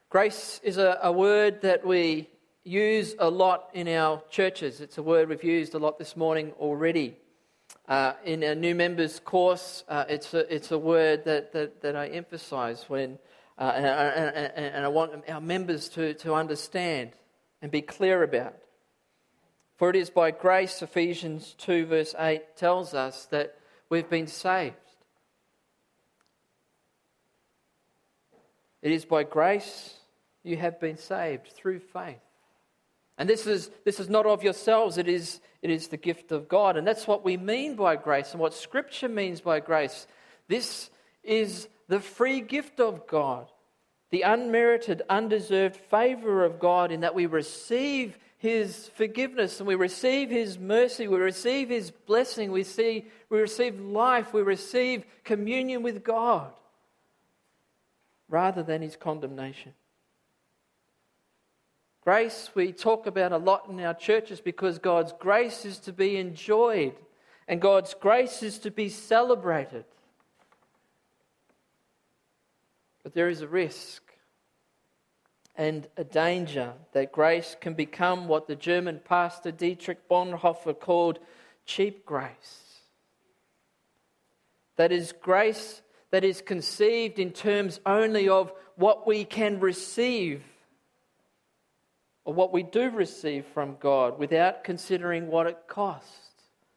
Grace is a word that we use a lot in our churches. It's a word we've used a lot this morning already. In a new members course, it's a word that I emphasise when, and I want our members to understand and be clear about. For it is by grace, Ephesians 2 verse 8 tells us that we've been saved. It is by grace you have been saved through faith. And this is not of yourselves, it is the gift of God. And that's what we mean by grace and what Scripture means by grace. This is the free gift of God, the unmerited, undeserved favour of God, in that we receive His forgiveness and we receive His mercy, we receive His blessing, we receive life, we receive communion with God, rather than His condemnation. Grace we talk about a lot in our churches because God's grace is to be enjoyed and God's grace is to be celebrated. But there is a risk and a danger that grace can become what the German pastor Dietrich Bonhoeffer called cheap grace. That is grace that is conceived in terms only of what we can receive or what we do receive from God without considering what it costs.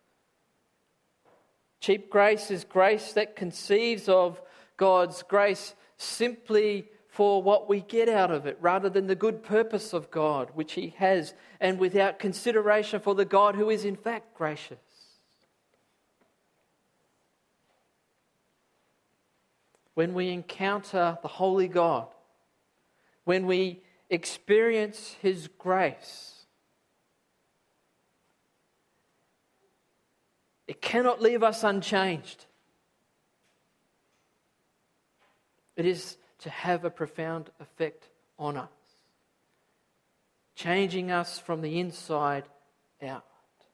Cheap grace is grace that conceives of God's grace simply for what we get out of it, rather than the good purpose of God, which He has, and without consideration for the God who is in fact gracious. When we encounter the Holy God, when we experience His grace, it cannot leave us unchanged. It is to have a profound effect on us, changing us from the inside out.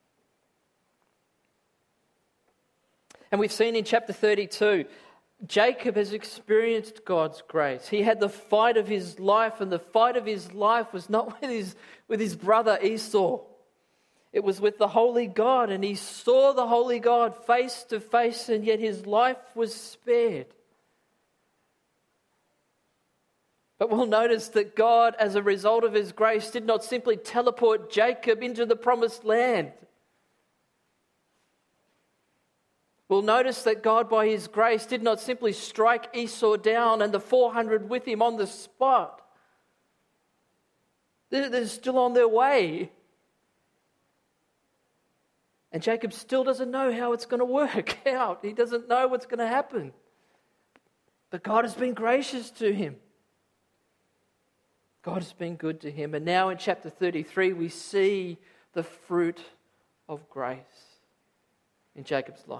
And we've seen in chapter 32, Jacob has experienced God's grace. He had the fight of his life, and the fight of his life was not with his brother Esau. It was with the Holy God, and he saw the Holy God face to face, and yet his life was spared. But we'll notice that God, as a result of His grace, did not simply teleport Jacob into the promised land. We'll notice that God, by His grace, did not simply strike Esau down and the 400 with him on the spot. They're still on their way. And Jacob still doesn't know how it's going to work out. He doesn't know what's going to happen. But God has been gracious to him. God has been good to him. And now in chapter 33, we see the fruit of grace in Jacob's life.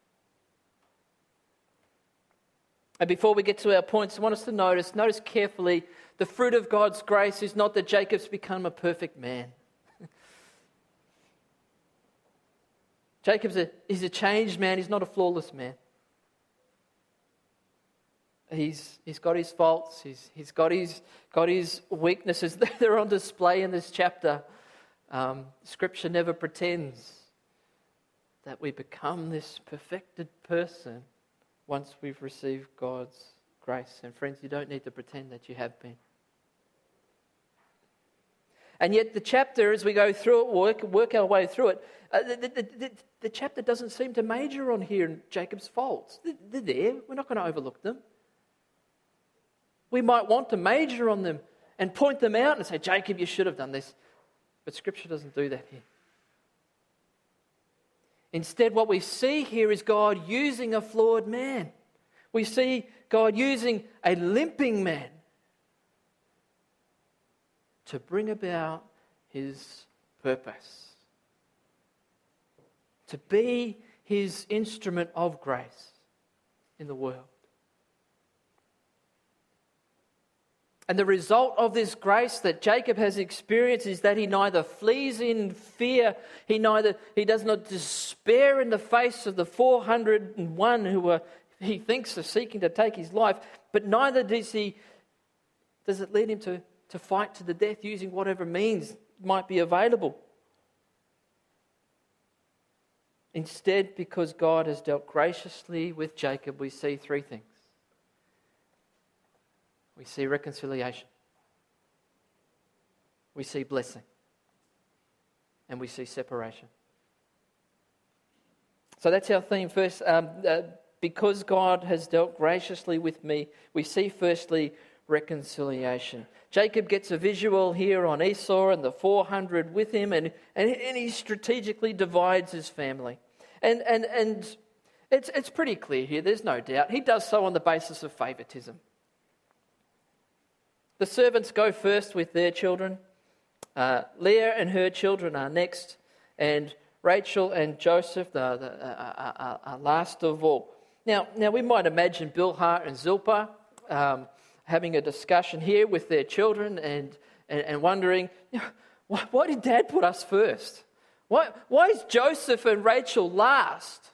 And before we get to our points, I want us to notice carefully, the fruit of God's grace is not that Jacob's become a perfect man. Jacob's a changed man. He's not a flawless man. He's got his faults. He's got his weaknesses. They're on display in this chapter. Scripture never pretends that we become this perfected person once we've received God's grace. And friends, you don't need to pretend that you have been. And yet the chapter, as we go through it, work our way through it, the chapter doesn't seem to major on here Jacob's faults. They're there. We're not going to overlook them. We might want to major on them and point them out and say, Jacob, you should have done this. But Scripture doesn't do that here. Instead, what we see here is God using a flawed man. We see God using a limping man to bring about His purpose. To be His instrument of grace in the world. And the result of this grace that Jacob has experienced is that he neither flees in fear, he does not despair in the face of the 401 who he thinks are seeking to take his life, but neither does he Does it lead him to fight to the death using whatever means might be available? Instead, because God has dealt graciously with Jacob, we see three things. We see reconciliation. We see blessing. And we see separation. So that's our theme first. Because God has dealt graciously with me, we see firstly reconciliation. Jacob gets a visual here on Esau and the 400 with him, and he strategically divides his family. And it's pretty clear here, there's no doubt. He does so on the basis of favoritism. The servants go first with their children. Leah and her children are next, and Rachel and Joseph are last of all. Now we might imagine Bilhah and Zilpah having a discussion here with their children and wondering, why did Dad put us first? Why is Joseph and Rachel last?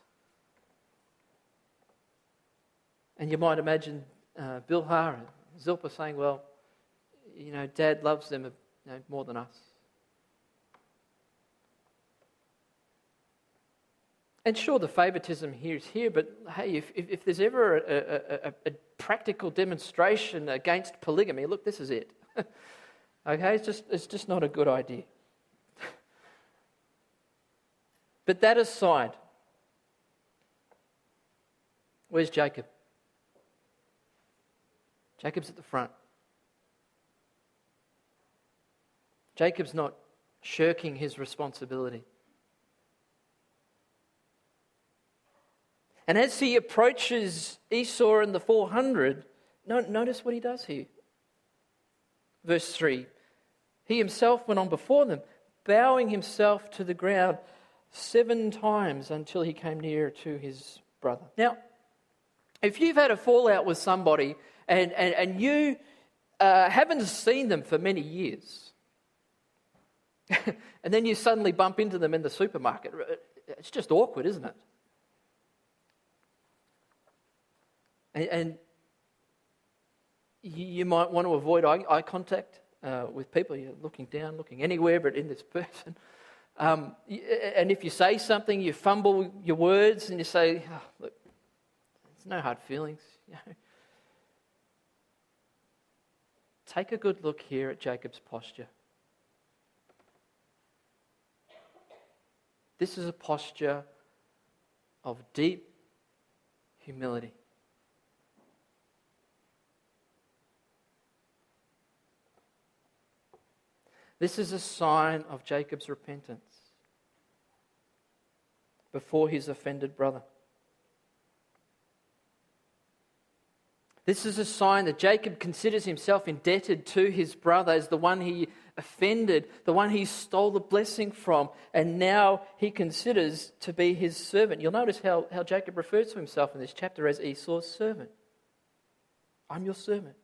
And you might imagine Bilhah and Zilpah saying, well, Dad loves them more than us. And sure, the favoritism here is here, but hey, if there's ever a practical demonstration against polygamy, look, this is it. Okay, it's just not a good idea. But that aside, where's Jacob? Jacob's at the front. Jacob's not shirking his responsibility. And as he approaches Esau and the 400, notice what he does here. Verse 3, he himself went on before them, bowing himself to the ground 7 times until he came near to his brother. Now, if you've had a fallout with somebody and you haven't seen them for many years, and then you suddenly bump into them in the supermarket, it's just awkward, isn't it? And you might want to avoid eye contact with people. You're looking down, looking anywhere but in this person. And if you say something, you fumble your words and you say, look, there's no hard feelings. Take a good look here at Jacob's posture. This is a posture of deep humility. This is a sign of Jacob's repentance before his offended brother. This is a sign that Jacob considers himself indebted to his brother as the one he offended, the one he stole the blessing from, and now he considers to be his servant. You'll notice how Jacob refers to himself in this chapter as Esau's servant. I'm your servant.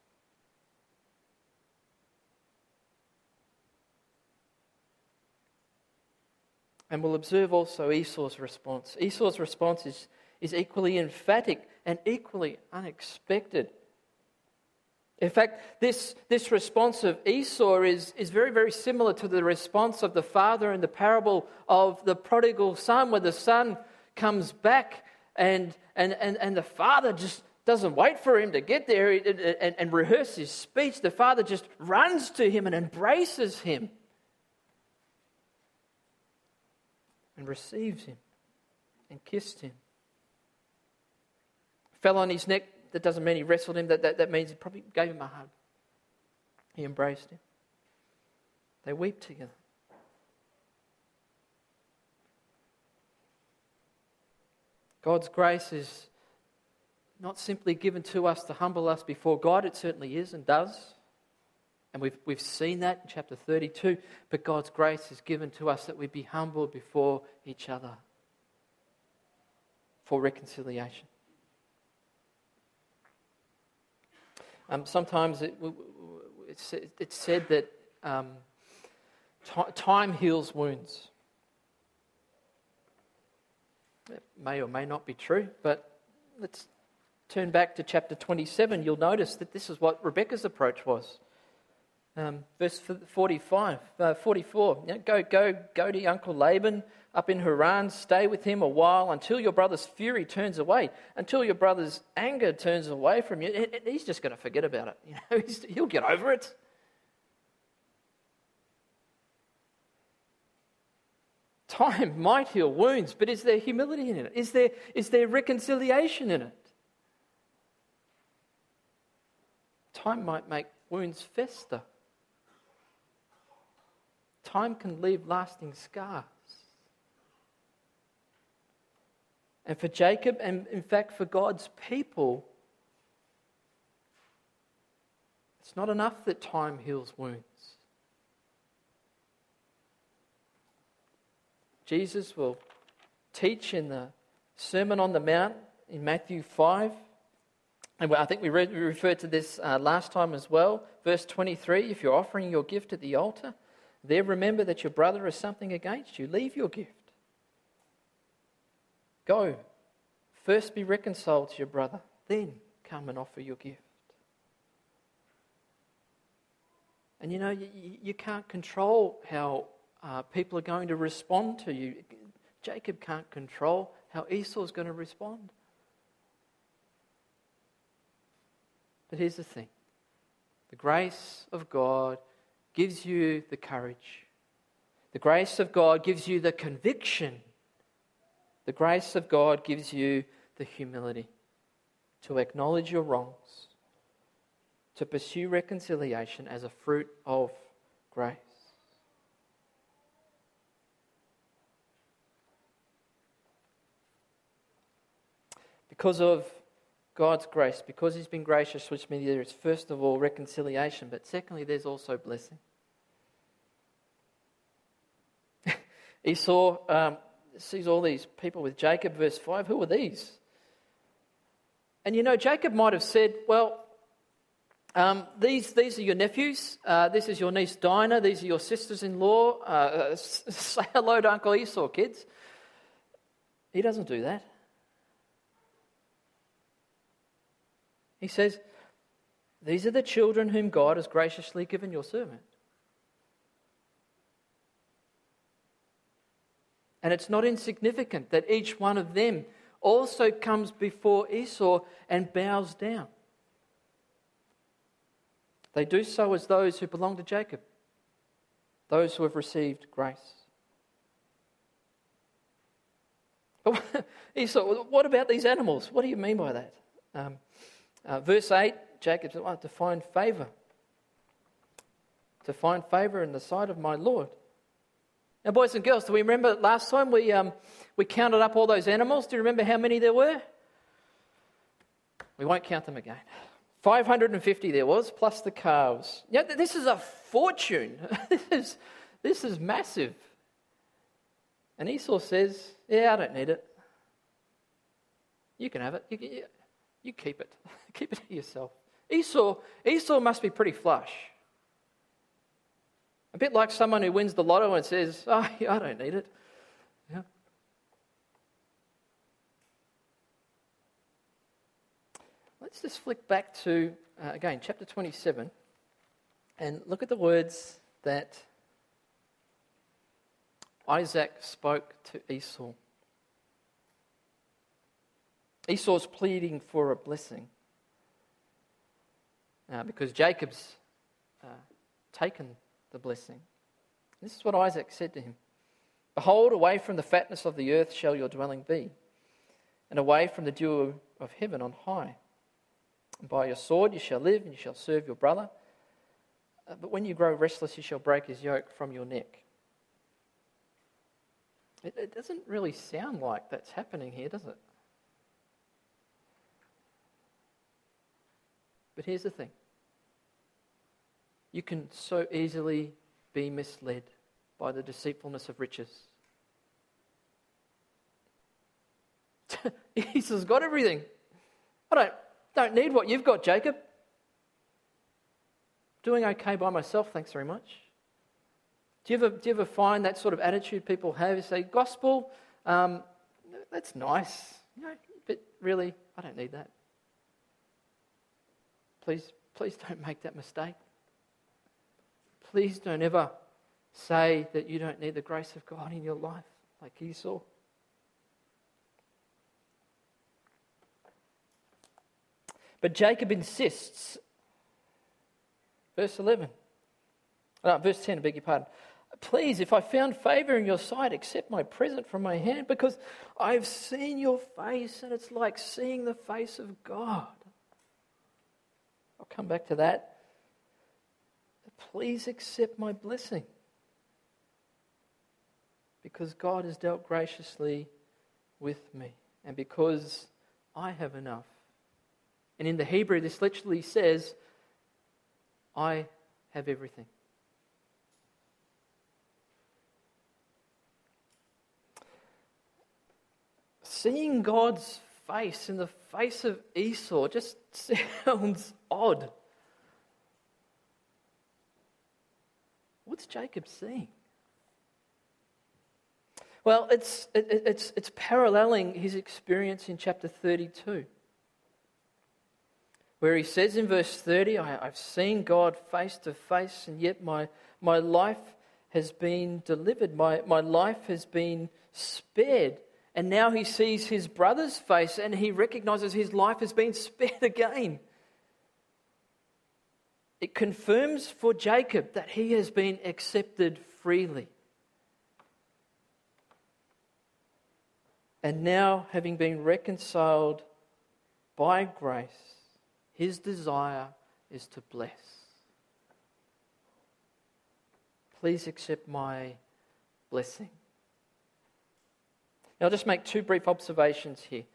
And we'll observe also Esau's response. Esau's response is equally emphatic and equally unexpected. In fact, this response of Esau is very, very similar to the response of the father in the parable of the prodigal son, where the son comes back and the father just doesn't wait for him to get there and rehearse his speech. The father just runs to him and embraces him and receives him and kissed him. Fell on his neck. That doesn't mean he wrestled him. That means he probably gave him a hug. He embraced him. They weep together. God's grace is not simply given to us to humble us before God. It certainly is and does. And we've seen that in chapter 32. But God's grace is given to us that we be humble before each other for reconciliation. Sometimes it's said that time heals wounds. It may or may not be true, but let's turn back to chapter 27, you'll notice that this is what Rebekah's approach was. Verse 44. Go to your uncle Laban up in Haran, stay with him a while until your brother's fury turns away, until your brother's anger turns away from you. He's just going to forget about it. He'll get over it. Time might heal wounds, but is there humility in it? Is there reconciliation in it? Time might make wounds fester. Time can leave lasting scars. And for Jacob, and in fact for God's people, it's not enough that time heals wounds. Jesus will teach in the Sermon on the Mount in Matthew 5. And I think we referred to this last time as well. Verse 23, if you're offering your gift at the altar, there remember that your brother has something against you. Leave your gift. Go. First be reconciled to your brother. Then come and offer your gift. And you can't control how people are going to respond to you. Jacob can't control how Esau's going to respond. But here's the thing. The grace of God gives you the courage. The grace of God gives you the conviction. The grace of God gives you the humility to acknowledge your wrongs, to pursue reconciliation as a fruit of grace. Because of God's grace, because He's been gracious, which means there is first of all reconciliation, but secondly there's also blessing. Esau sees all these people with Jacob, verse 5. Who are these? And Jacob might have said, well, these are your nephews. This is your niece Dinah. These are your sisters-in-law. Say hello to Uncle Esau, kids. He doesn't do that. He says, these are the children whom God has graciously given your servant. And it's not insignificant that each one of them also comes before Esau and bows down. They do so as those who belong to Jacob, those who have received grace. But Esau, what about these animals? What do you mean by that? Verse 8, Jacob said, to find favour. To find favour in the sight of my Lord. Now, boys and girls, do we remember last time we counted up all those animals? Do you remember how many there were? We won't count them again. 550 there was, plus the calves. Yeah, this is a fortune. This is massive. And Esau says, yeah, I don't need it. You can have it. You keep it. Keep it to yourself. Esau must be pretty flush. A bit like someone who wins the lotto and says, oh, yeah, I don't need it. Yeah. Let's just flick back to, again, chapter 27 and look at the words that Isaac spoke to Esau. Esau's pleading for a blessing because Jacob's taken the blessing. This is what Isaac said to him. Behold, away from the fatness of the earth shall your dwelling be, and away from the dew of heaven on high. And by your sword you shall live, and you shall serve your brother. But when you grow restless, you shall break his yoke from your neck. It doesn't really sound like that's happening here, does it? But here's the thing. You can so easily be misled by the deceitfulness of riches. Esau's got everything. I don't need what you've got, Jacob. Doing okay by myself, thanks very much. Do you ever find that sort of attitude people have? You say, gospel, that's nice, but really, I don't need that. Please don't make that mistake. Please don't ever say that you don't need the grace of God in your life like Esau. But Jacob insists. Verse 10, I beg your pardon. Please, if I found favor in your sight, accept my present from my hand, because I've seen your face and it's like seeing the face of God. I'll come back to that. Please accept my blessing, because God has dealt graciously with me and because I have enough. And in the Hebrew, this literally says, I have everything. Seeing God's face in the face of Esau just sounds odd. What's Jacob seeing? Well, it's paralleling his experience in chapter 32, where he says in verse 30, I've seen God face to face, and yet my life has been delivered. My life has been spared. And now he sees his brother's face and he recognizes his life has been spared again. It confirms for Jacob that he has been accepted freely. And now, having been reconciled by grace, his desire is to bless. Please accept my blessing. Now, I'll just make two brief observations here.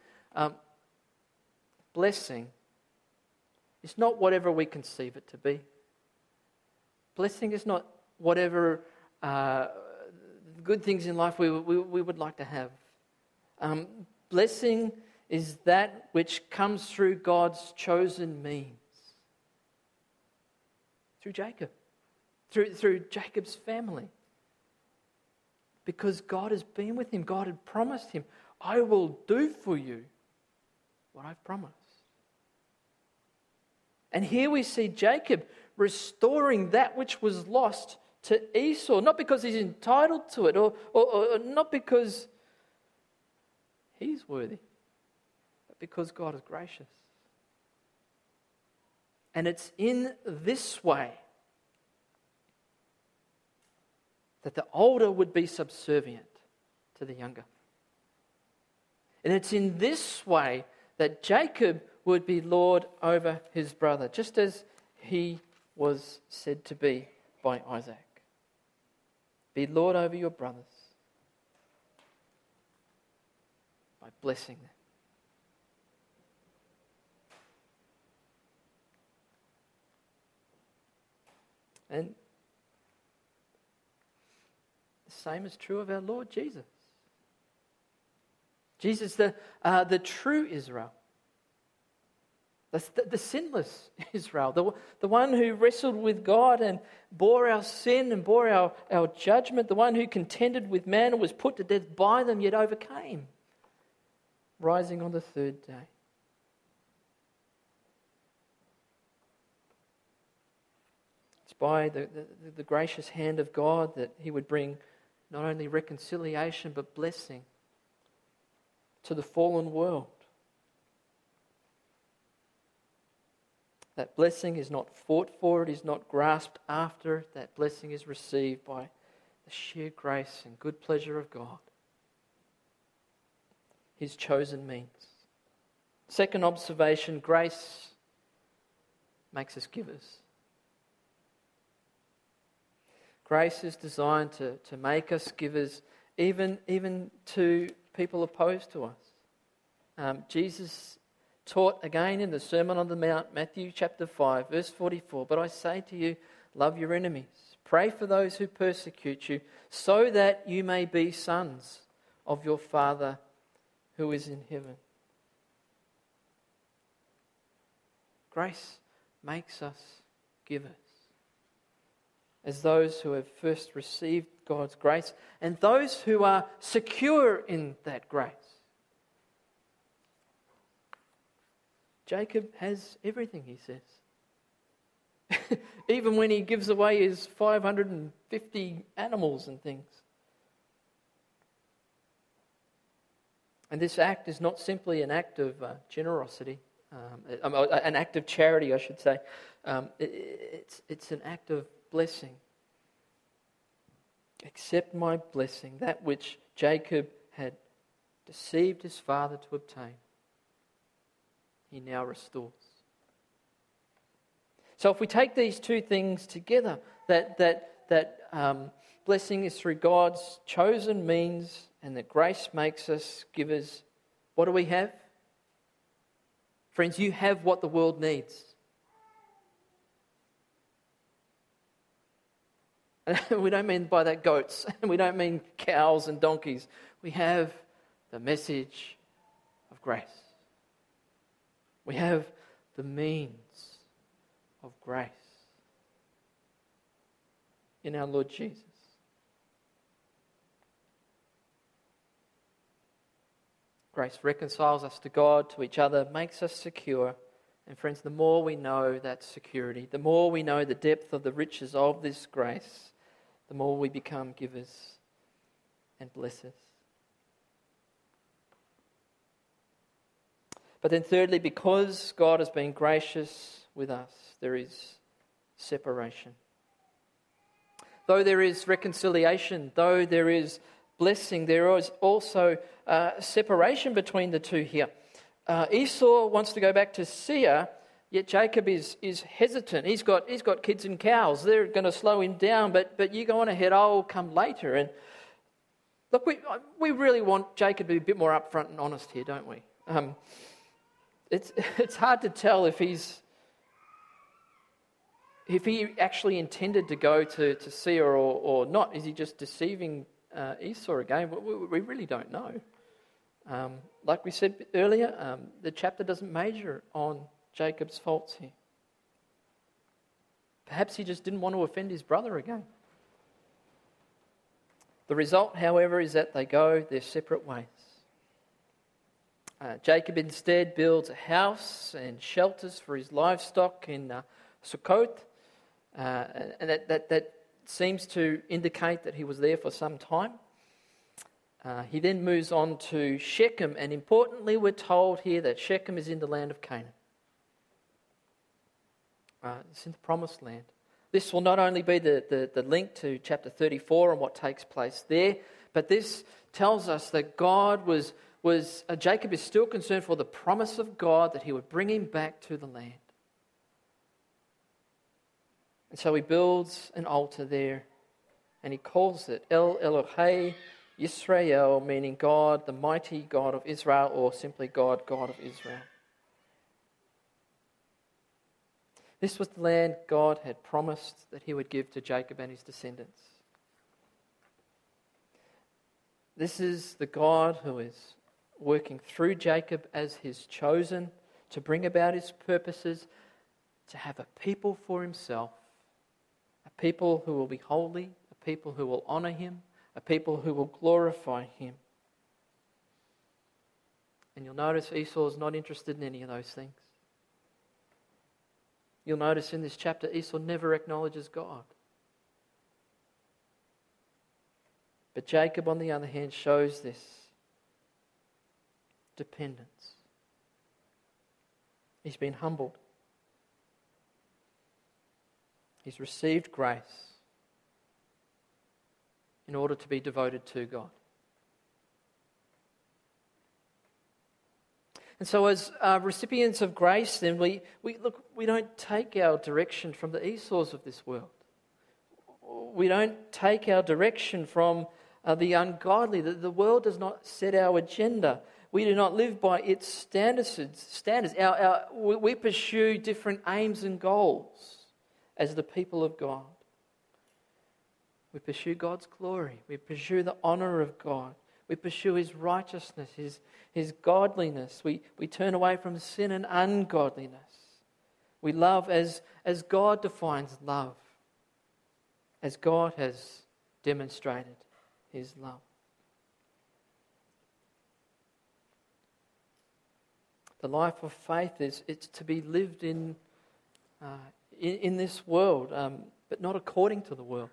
Blessing is not whatever we conceive it to be. Blessing is not whatever good things in life we would like to have. Blessing is that which comes through God's chosen means. Through Jacob. Through Jacob's family. Because God has been with him. God had promised him, I will do for you what I've promised. And here we see Jacob restoring that which was lost to Esau. Not because he's entitled to it or not because he's worthy, but because God is gracious. And it's in this way that the older would be subservient to the younger. And it's in this way that Jacob would be Lord over his brother, just as he was said to be by Isaac. Be Lord over your brothers by blessing them. And the same is true of our Lord Jesus. Jesus, the true Israel. The sinless Israel. The one who wrestled with God and bore our sin and bore our judgment. The one who contended with man and was put to death by them, yet overcame, rising on the third day. It's by the gracious hand of God that he would bring not only reconciliation but blessing to the fallen world. That blessing is not fought for, it is not grasped after. That blessing is received by the sheer grace and good pleasure of God, his chosen means. Second observation, grace makes us givers. Grace is designed to make us givers, even to people opposed to us. Jesus taught again in the Sermon on the Mount, Matthew chapter 5, verse 44, but I say to you, love your enemies, pray for those who persecute you, so that you may be sons of your Father who is in heaven. Grace makes us givers, as those who have first received God's grace and those who are secure in that grace. Jacob has everything, he says. even when he gives away his 550 animals and things. And this act is not simply an act of generosity, an act of charity, I should say. It's an act of blessing. Accept my blessing, that which Jacob had deceived his father to obtain. He now restores. So if we take these two things together, that blessing is through God's chosen means, and that grace makes us givers, what do we have? Friends, you have what the world needs. And we don't mean by that goats, and we don't mean cows and donkeys. We have the message of grace. We have the means of grace in our Lord Jesus. Grace reconciles us to God, to each other, makes us secure. And friends, the more we know that security, the more we know the depth of the riches of this grace, the more we become givers and blessers. But then thirdly, because God has been gracious with us, there is separation. Though there is reconciliation, though there is blessing, there is also separation between the two here. Esau wants to go back to Seir, yet Jacob is hesitant. He's got kids and cows. They're going to slow him down, but you go on ahead, I'll come later. And look, we really want Jacob to be a bit more upfront and honest here, don't we? It's hard to tell if he actually intended to go to Seir or not. Is he just deceiving Esau again? We really don't know. Like we said earlier, the chapter doesn't major on Jacob's faults here. Perhaps he just didn't want to offend his brother again. The result, however, is that they go their separate ways. Jacob instead builds a house and shelters for his livestock in Sukkot, and that seems to indicate that he was there for some time. He then moves on to Shechem, and importantly, we're told here that Shechem is in the land of Canaan. It's in the promised land. This will not only be the link to chapter 34 and what takes place there, but this tells us that Jacob is still concerned for the promise of God that he would bring him back to the land. And so he builds an altar there, and he calls it El Elohei Yisrael, meaning God, the mighty God of Israel, or simply God, God of Israel. This was the land God had promised that he would give to Jacob and his descendants. This is the God who is working through Jacob as his chosen to bring about his purposes, to have a people for himself, a people who will be holy, a people who will honor him, a people who will glorify him. And you'll notice Esau is not interested in any of those things. You'll notice in this chapter Esau never acknowledges God. But Jacob, on the other hand, shows this dependence. He's been humbled. He's received grace in order to be devoted to God. And so as recipients of grace, then we don't take our direction from the Esau's of this world. We don't take our direction from the ungodly. The world does not set our agenda. We do not live by its standards. We pursue different aims and goals as the people of God. We pursue God's glory. We pursue the honor of God. We pursue His righteousness, His godliness. We turn away from sin and ungodliness. We love as God defines love, as God has demonstrated His love. The life of faith it's to be lived in in this world, but not according to the world.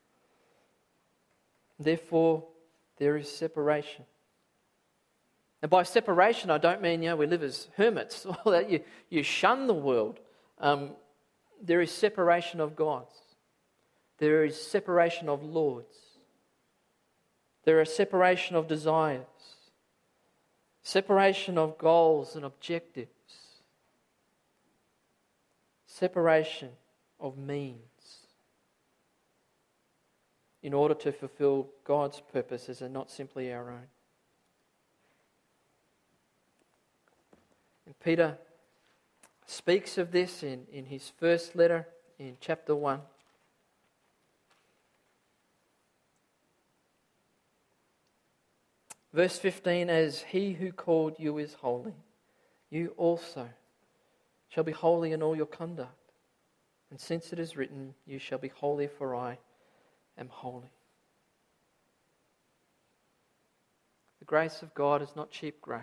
Therefore, there is separation. And by separation, I don't mean, we live as hermits, or that you shun the world. There is separation of gods. There is separation of lords. There is separation of desires. Separation of goals and objectives. Separation of means. In order to fulfill God's purposes and not simply our own. And Peter speaks of this in his first letter in chapter 1. Verse 15, as he who called you is holy, you also shall be holy in all your conduct. And since it is written, you shall be holy, for I am holy. The grace of God is not cheap grace.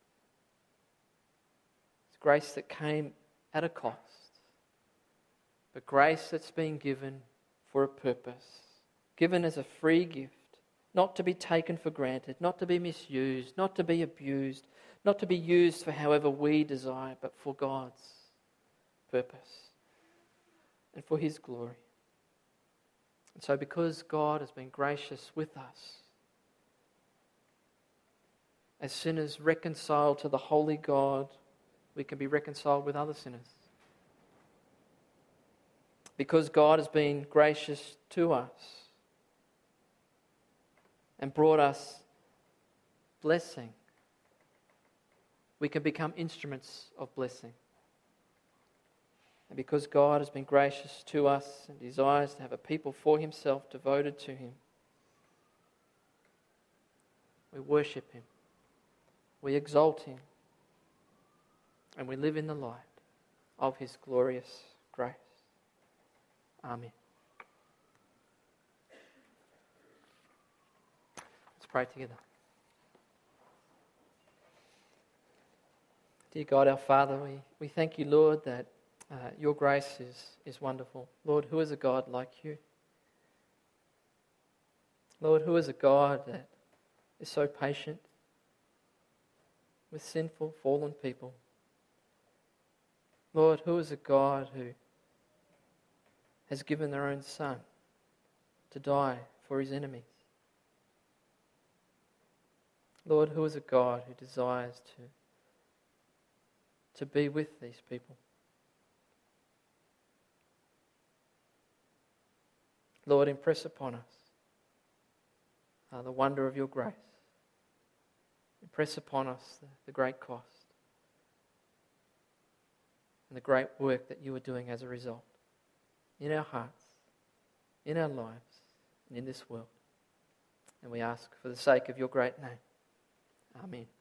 It's grace that came at a cost, but grace that's been given for a purpose, given as a free gift, not to be taken for granted, not to be misused, not to be abused, not to be used for however we desire, but for God's purpose and for His glory. And so because God has been gracious with us, as sinners reconciled to the holy God, we can be reconciled with other sinners. Because God has been gracious to us and brought us blessing, we can become instruments of blessing. And because God has been gracious to us and desires to have a people for Himself devoted to Him, we worship Him, we exalt Him, and we live in the light of His glorious grace. Amen. Let's pray together. Dear God, our Father, we thank You, Lord, that Your grace is wonderful. Lord, who is a God like You? Lord, who is a God that is so patient with sinful, fallen people? Lord, who is a God who has given their own Son to die for His enemies? Lord, who is a God who desires to be with these people? Lord, impress upon us the wonder of Your grace. Impress upon us the great cost and the great work that You are doing as a result in our hearts, in our lives, and in this world. And we ask for the sake of Your great name. Amen.